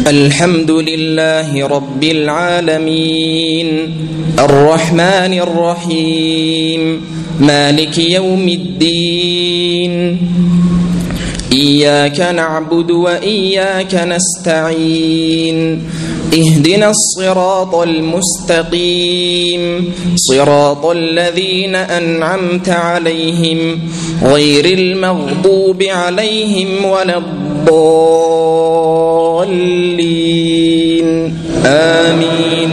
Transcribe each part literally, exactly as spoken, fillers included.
الحمد لله رب العالمين الرحمن الرحيم مالك يوم الدين إياك نعبد وإياك نستعين اهدنا الصراط المستقيم صراط الذين أنعمت عليهم غير المغضوب عليهم ولا الضالين آمين.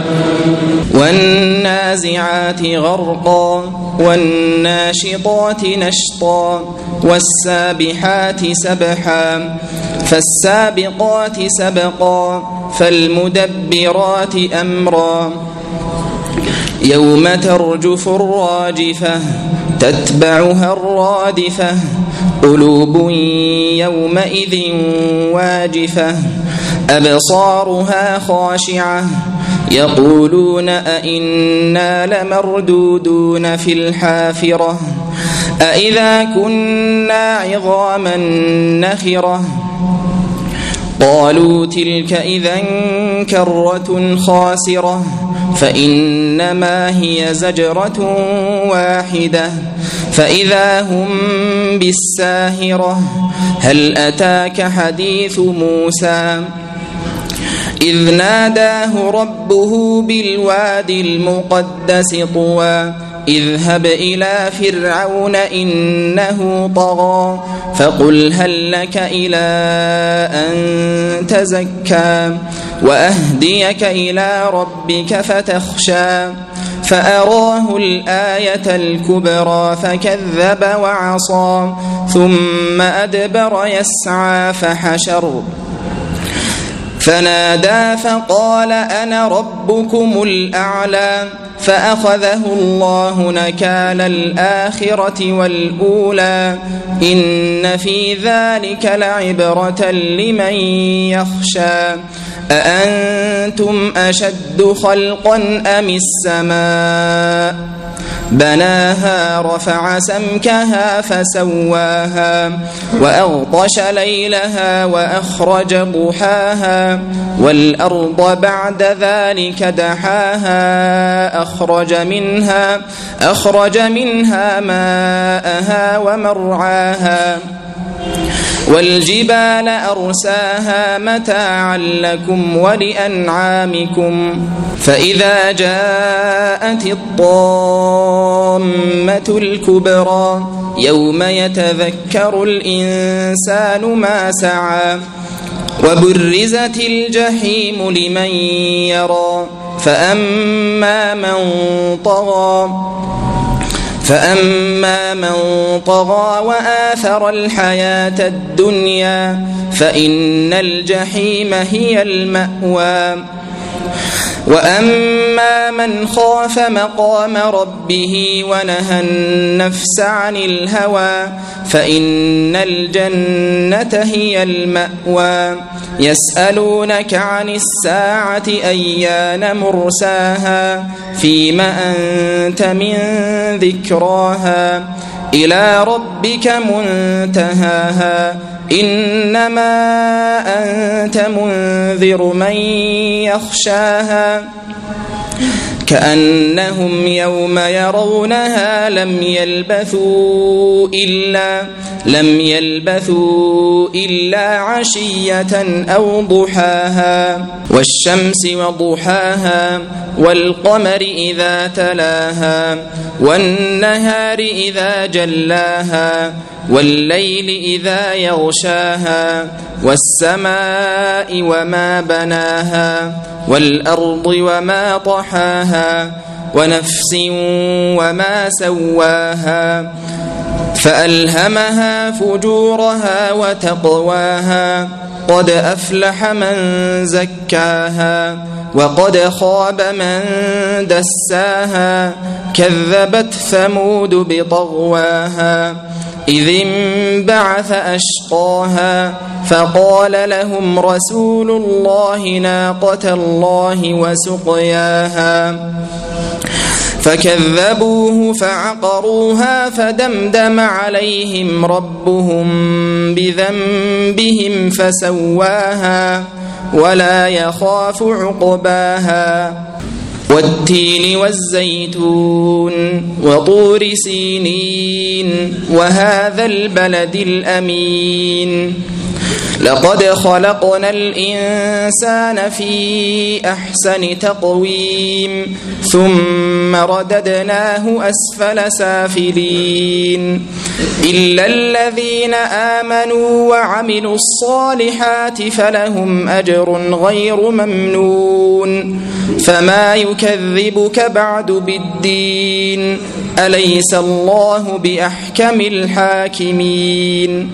والنازعات غرقا والناشطات نشطا والسابحات سبحا فالسابقات سبقا فالمدبرات أمرا يوم ترجف الراجفة تتبعها الرادفة قلوب يومئذ واجفة أبصارها خاشعة يقولون أئنا لمردودون في الحافرة أئذا كنا عظاما نخرة قالوا تلك إذا كرة خاسرة فإنما هي زجرة واحدة فإذا هم بالساهرة هل أتاك حديث موسى إذ ناداه ربه بالوادي المقدس طوى اذهب إلى فرعون إنه طغى فقل هل لك إلى أن تزكى وأهديك إلى ربك فتخشى فأراه الآية الكبرى فكذب وعصى ثم أدبر يسعى فحشر فنادى فقال أنا ربكم الأعلى فأخذه الله نكال الآخرة والأولى إن في ذلك لعبرة لمن يخشى أأنتم أشد خلقا أم السماء بناها رفع سمكها فسواها وأغطش ليلها وأخرج ضحاها والأرض بعد ذلك دحاها أخرج منها أخرج منها ماءها ومرعاها والجبال أرساها متاعا لكم ولأنعامكم فإذا جاءت الطامة الكبرى يوم يتذكر الإنسان ما سعى وبرزت الجحيم لمن يرى فأما من طغى فأما من طغى وآثر الحياة الدنيا فإن الجحيم هي المأوى وأما من خاف مقام ربه ونهى النفس عن الهوى فإن الجنة هي المأوى يسألونك عن الساعة أيان مرساها فيم أنت من ذكراها إلى ربك منتهاها إنما أنت منذر من يخشاها كأنهم يوم يرونها لم يلبثوا إلا لم يلبثوا إلا عشية أو ضحاها والشمس وضحاها والقمر إذا تلاها والنهار إذا جلاها والليل إذا يغشاها والسماء وما بناها والأرض وما طحاها ونفس وما سواها فألهمها فجورها وتقواها قد أفلح من زكاها وقد خاب من دساها كذبت ثمود بطغواها إذ انبعث أشقاها فقال لهم رسول الله ناقة الله وسقياها فكذبوه فعقروها فدمدم عليهم ربهم بذنبهم فسواها ولا يخاف عقباها والتين والزيتون وطور سينين وهذا البلد الأمين لقد خلقنا الإنسان في أحسن تقويم ثم رددناه أسفل سافلين إلا الذين آمنوا وعملوا الصالحات فلهم أجر غير ممنون فما يكذبك بعد بالدين أليس الله بأحكم الحاكمين